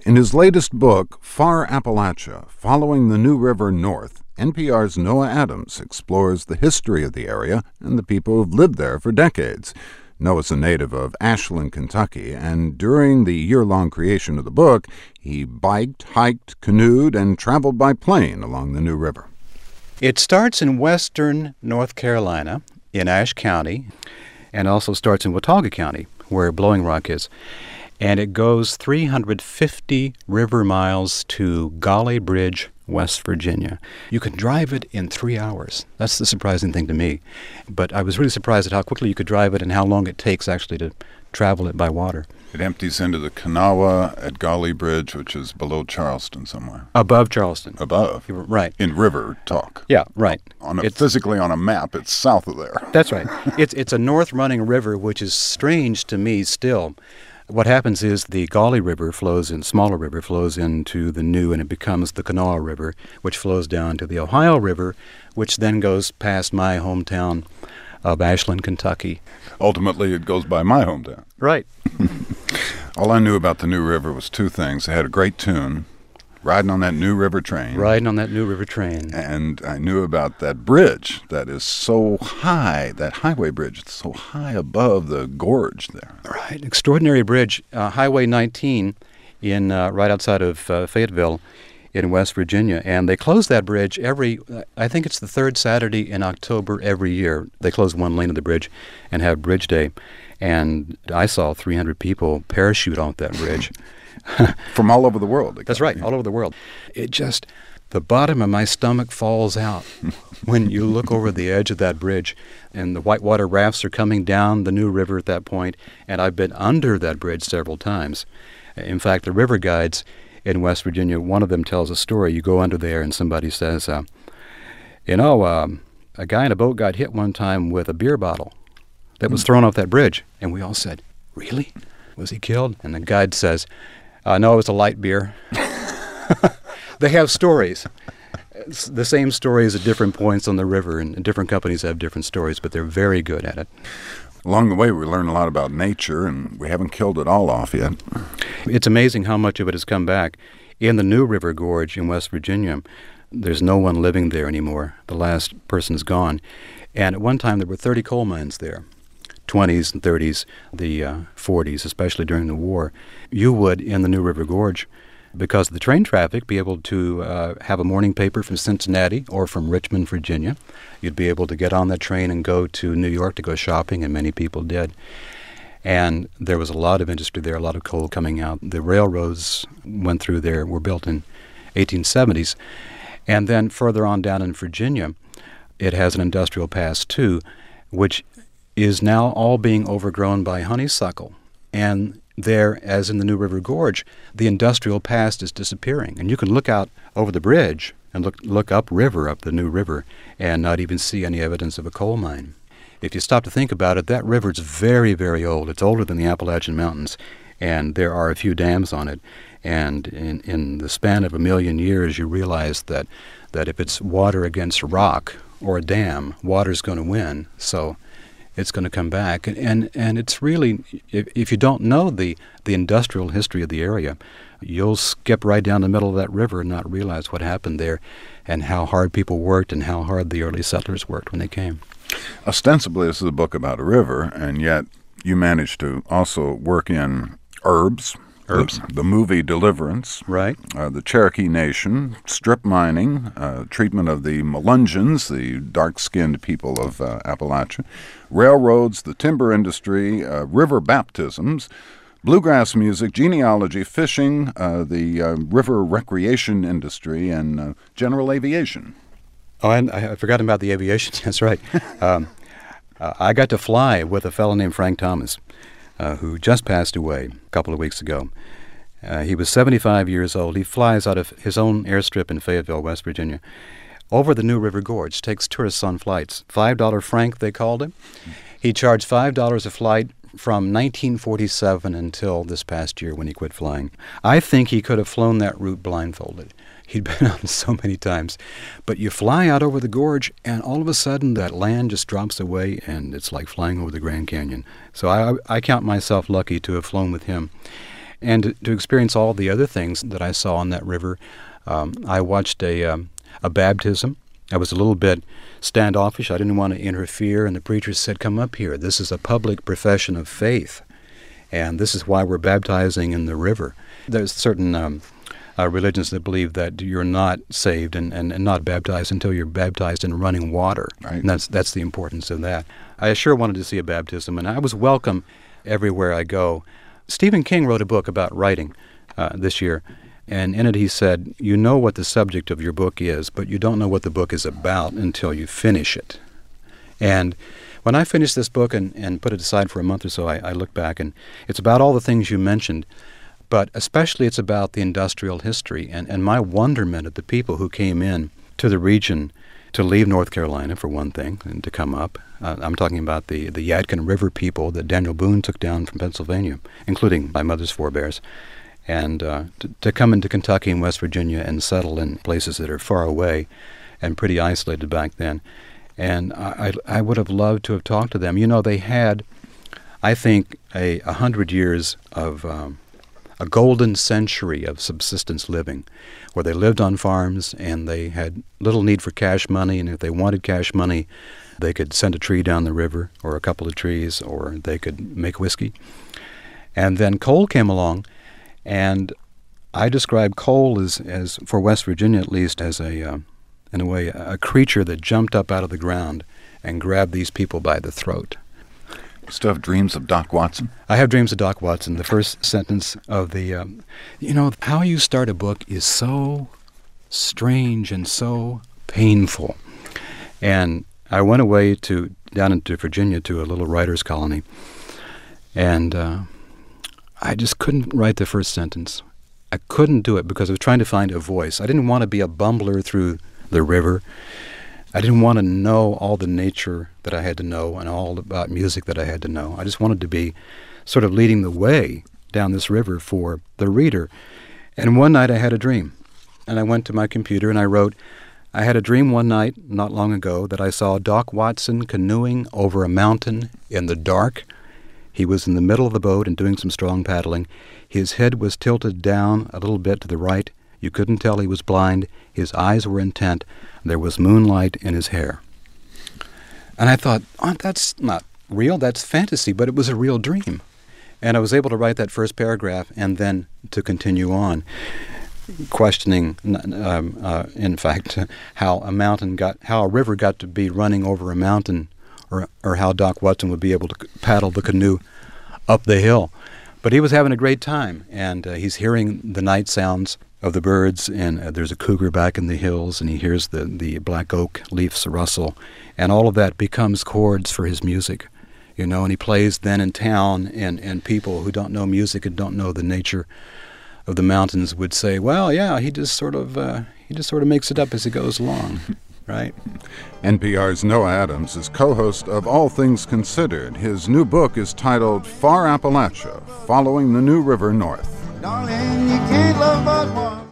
In his latest book, Far Appalachia, Following the New River North, NPR's Noah Adams explores the history of the area and the people who've lived there for decades. Noah's a native of Ashland, Kentucky, and during the year-long creation of the book, he biked, hiked, canoed, and traveled by plane along the New River. It starts in western North Carolina, in Ashe County, and also starts in Watauga County, where Blowing Rock is. And it goes 350 river miles to Gauley Bridge, West Virginia. You can drive it in 3 hours. That's the surprising thing to me. But I was really surprised at how quickly you could drive it and how long it takes actually to travel it by water. It empties into the Kanawha at Gauley Bridge, which is below Charleston somewhere. Above Charleston. Above? Right. In river talk. Yeah, right. Physically on a map, it's south of there. That's right. It's a north-running river, which is strange to me still. What happens is the Gauley River smaller river flows into the New, and it becomes the Kanawha River, which flows down to the Ohio River, which then goes past my hometown of Ashland, Kentucky. Ultimately, it goes by my hometown. Right. All I knew about the New River was two things. It had a great tune, riding on that New River train. And I knew about that bridge that is so high, that highway bridge, it's so high above the gorge there. Right, extraordinary bridge. Highway 19 right outside of Fayetteville in West Virginia. And they close that bridge I think it's the third Saturday in October every year. They close one lane of the bridge and have Bridge Day. And I saw 300 people parachute off that bridge. From all over the world. That's right, all over the world. The bottom of my stomach falls out when you look over the edge of that bridge, and the whitewater rafts are coming down the New River at that point, and I've been under that bridge several times. In fact, the river guides in West Virginia, one of them tells a story. You go under there and somebody says, a guy in a boat got hit one time with a beer bottle that was thrown off that bridge. And we all said, really? Was he killed? And the guide says, no, it was a light beer. They have stories. It's the same stories at different points on the river, and different companies have different stories, but they're very good at it. Along the way, we learn a lot about nature, and we haven't killed it all off yet. It's amazing how much of it has come back. In the New River Gorge in West Virginia, there's no one living there anymore. The last person's gone. And at one time, there were 30 coal mines there. 20s and 30s, the 40s, especially during the war. You would, in the New River Gorge, because of the train traffic, be able to have a morning paper from Cincinnati or from Richmond, Virginia. You'd be able to get on that train and go to New York to go shopping, and many people did. And there was a lot of industry there, a lot of coal coming out. The railroads went through there, were built in 1870s. And then further on down in Virginia, it has an industrial past, too, which is now all being overgrown by honeysuckle. And there, as in the New River Gorge, the industrial past is disappearing. And you can look out over the bridge and look upriver, up the New River, and not even see any evidence of a coal mine. If you stop to think about it, that river's very, very old. It's older than the Appalachian Mountains, and there are a few dams on it. And in the span of 1 million years, you realize that if it's water against rock or a dam, water's going to win. So it's going to come back. And it's really, if you don't know the industrial history of the area, you'll skip right down the middle of that river and not realize what happened there and how hard people worked and how hard the early settlers worked when they came. Ostensibly, this is a book about a river, and yet you managed to also work in herbs. The movie Deliverance, right? The Cherokee Nation, strip mining, treatment of the Melungeons, the dark-skinned people of Appalachia, railroads, the timber industry, river baptisms, bluegrass music, genealogy, fishing, the river recreation industry, and general aviation. Oh, and I forgot about the aviation. That's right. I got to fly with a fellow named Frank Thomas, who just passed away a couple of weeks ago. He was 75 years old. He flies out of his own airstrip in Fayetteville, West Virginia, over the New River Gorge, takes tourists on flights. $5 Frank, they called him. He charged $5 a flight from 1947 until this past year when he quit flying. I think he could have flown that route blindfolded. He'd been on so many times. But you fly out over the gorge, and all of a sudden that land just drops away, and it's like flying over the Grand Canyon. So I count myself lucky to have flown with him. and to experience all the other things that I saw on that river. I watched a baptism. I was a little bit standoffish. I didn't want to interfere, and the preacher said, "Come up here. This is a public profession of faith, and this is why we're baptizing in the river." There's certain religions that believe that you're not saved and not baptized until you're baptized in running water. Right. And that's the importance of that. I sure wanted to see a baptism, and I was welcome everywhere I go. Stephen King wrote a book about writing this year, and in it he said, "You know what the subject of your book is, but you don't know what the book is about until you finish it." And when I finished this book and put it aside for a month or so, I look back, and it's about all the things you mentioned, but especially it's about the industrial history and my wonderment at the people who came in to the region to leave North Carolina, for one thing, and to come up. I'm talking about the Yadkin River people that Daniel Boone took down from Pennsylvania, including my mother's forebears, and to come into Kentucky and West Virginia and settle in places that are far away and pretty isolated back then. And I would have loved to have talked to them. You know, they had, I think, 100 years of a golden century of subsistence living, where they lived on farms and they had little need for cash money, and if they wanted cash money, they could send a tree down the river or a couple of trees, or they could make whiskey. And then coal came along, and I describe coal as for West Virginia at least, as in a way, a creature that jumped up out of the ground and grabbed these people by the throat. Still have dreams of Doc Watson? I have dreams of Doc Watson. The first sentence of the, how you start a book is so strange and so painful. And I went away down into Virginia to a little writer's colony, and I just couldn't write the first sentence. I couldn't do it because I was trying to find a voice. I didn't want to be a bumbler through the river. I didn't want to know all the nature that I had to know and all about music that I had to know. I just wanted to be sort of leading the way down this river for the reader. And one night I had a dream, and I went to my computer and I wrote, "I had a dream one night not long ago that I saw Doc Watson canoeing over a mountain in the dark. He was in the middle of the boat and doing some strong paddling. His head was tilted down a little bit to the right. You couldn't tell he was blind. His eyes were intent. There was moonlight in his hair." And I thought, that's not real. That's fantasy, but it was a real dream. And I was able to write that first paragraph and then to continue on, questioning, in fact, how a river got to be running over a mountain, or how Doc Watson would be able to paddle the canoe up the hill. But he was having a great time, and he's hearing the night sounds of the birds, and there's a cougar back in the hills, and he hears the black oak leaves rustle, and all of that becomes chords for his music, and he plays then in town, and people who don't know music and don't know the nature of the mountains would say, "Well, yeah, he just sort of makes it up as he goes along." Right? NPR's Noah Adams is co-host of All Things Considered. His new book is titled Far Appalachia, Following the New River North. Darling, you can't love but one.